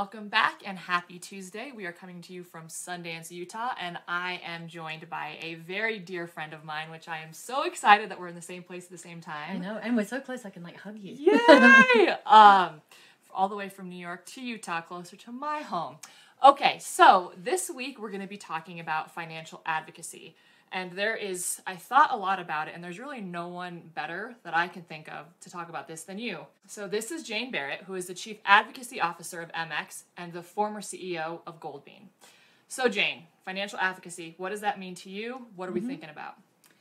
Welcome back and happy Tuesday. We are coming to you from Sundance, Utah, and I am joined by a very dear friend of mine, which I am so excited that we're in the same place at the same time. I know, and we're so close I can hug you. Yay! All the way from New York to Utah, closer to my home. Okay, so this week we're going to be talking about financial advocacy. And I thought a lot about it, and there's really no one better that I can think of to talk about this than you. So this is Jane Barrett, who is the Chief Advocacy Officer of MX and the former CEO of Goldbean. So Jane, financial advocacy, what does that mean to you? What are we thinking about?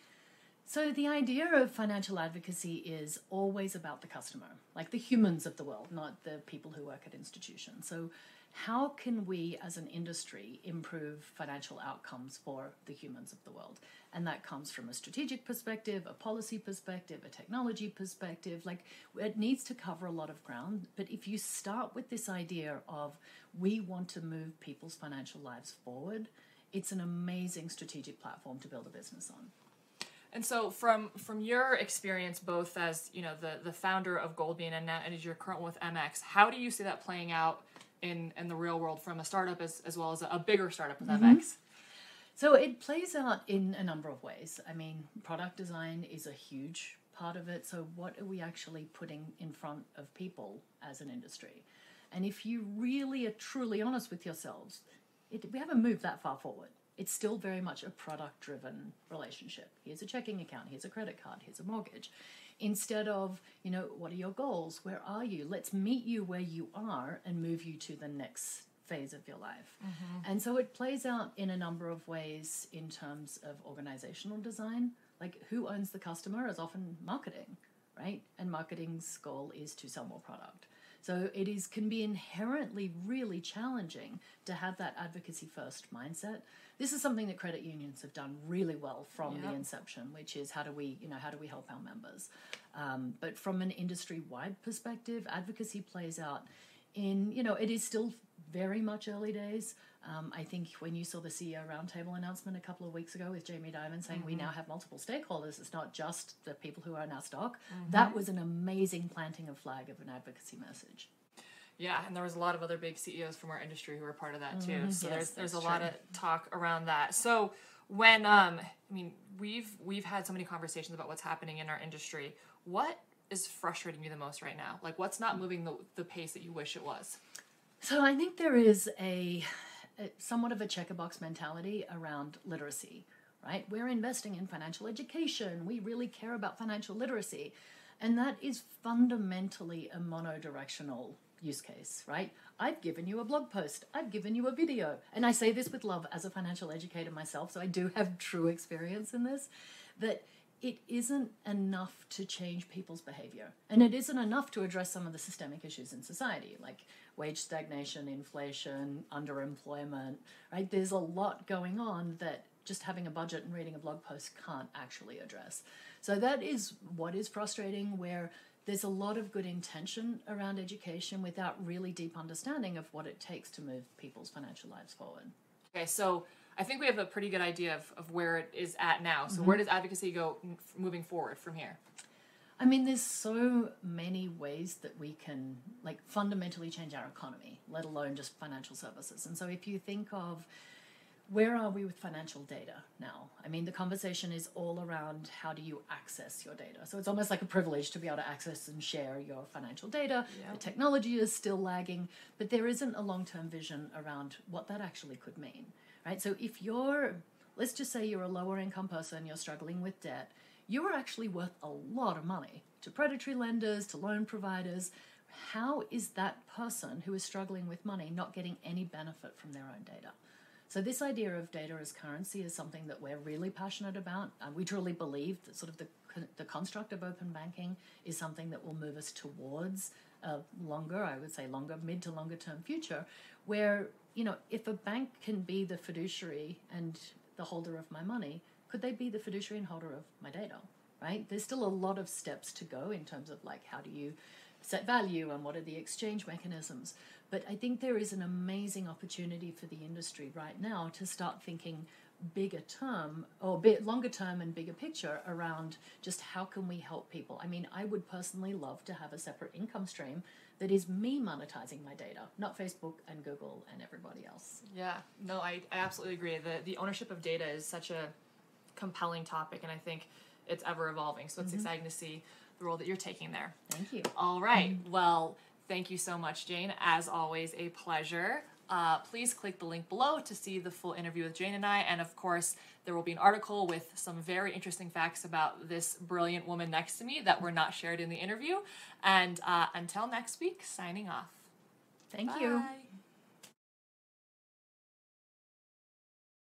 So the idea of financial advocacy is always about the customer, like the humans of the world, not the people who work at institutions. So how can we as an industry improve financial outcomes for the humans of the world? And that comes from a strategic perspective, a policy perspective, a technology perspective. Like, it needs to cover a lot of ground. But if you start with this idea of we want to move people's financial lives forward, it's an amazing strategic platform to build a business on. And so from your experience, both as the founder of Goldbean and as your current one with MX, how do you see that playing out in the real world from a startup as well as a bigger startup with MX? So it plays out in a number of ways. I mean, product design is a huge part of it. So what are we actually putting in front of people as an industry? And if you really are truly honest with yourselves, we haven't moved that far forward. It's still very much a product-driven relationship. Here's a checking account, here's a credit card, here's a mortgage. Instead of, what are your goals? Where are you? Let's meet you where you are and move you to the next phase of your life. And so it plays out in a number of ways in terms of organizational design. Like, who owns the customer is often marketing, right? And marketing's goal is to sell more product. So can be inherently really challenging to have that advocacy first mindset. This is something that credit unions have done really well from the inception, which is how do we help our members? But from an industry-wide perspective, advocacy plays out in, it is still very much early days. I think when you saw the CEO Roundtable announcement a couple of weeks ago with Jamie Dimon saying we now have multiple stakeholders, it's not just the people who own our stock, that was an amazing planting of flag of an advocacy message. Yeah, and there was a lot of other big CEOs from our industry who were part of that too. So yes, there's a true. lot of talk around that. So when we've had so many conversations about what's happening in our industry. What is frustrating you the most right now? Like, what's not moving the pace that you wish it was? So I think there is a somewhat of a check-a-box mentality around literacy, right? We're investing in financial education. We really care about financial literacy. And that is fundamentally a monodirectional use case, right? I've given you a blog post. I've given you a video. And I say this with love as a financial educator myself, so I do have true experience in this, that it isn't enough to change people's behavior. And it isn't enough to address some of the systemic issues in society, like wage stagnation, inflation, underemployment, right? There's a lot going on that just having a budget and reading a blog post can't actually address. So that is what is frustrating, where there's a lot of good intention around education without really deep understanding of what it takes to move people's financial lives forward. Okay, so I think we have a pretty good idea of where it is at now. So where does advocacy go moving forward from here? I mean, there's so many ways that we can fundamentally change our economy, let alone just financial services. And so if you think of where are we with financial data now? I mean, the conversation is all around how do you access your data. So it's almost like a privilege to be able to access and share your financial data. Yep. The technology is still lagging, but there isn't a long-term vision around what that actually could mean, right? So if let's just say you're a lower income person, you're struggling with debt, you are actually worth a lot of money to predatory lenders, to loan providers. How is that person who is struggling with money not getting any benefit from their own data? So this idea of data as currency is something that we're really passionate about. We truly believe that sort of the construct of open banking is something that will move us towards a mid to longer term future, where, if a bank can be the fiduciary and the holder of my money, could they be the fiduciary and holder of my data, right? There's still a lot of steps to go in terms of how do you set value and what are the exchange mechanisms. But I think there is an amazing opportunity for the industry right now to start thinking bigger term or longer term and bigger picture around just how can we help people. I mean, I would personally love to have a separate income stream that is me monetizing my data, not Facebook and Google and everybody else. Yeah, no, I absolutely agree. The ownership of data is such a compelling topic, and I think it's ever evolving. So it's exciting to see the role that you're taking there. Thank you. All right. Well, thank you so much, Jane. As always, a pleasure. Please click the link below to see the full interview with Jane and I. And of course, there will be an article with some very interesting facts about this brilliant woman next to me that were not shared in the interview. And until next week, signing off. Thank you. Bye.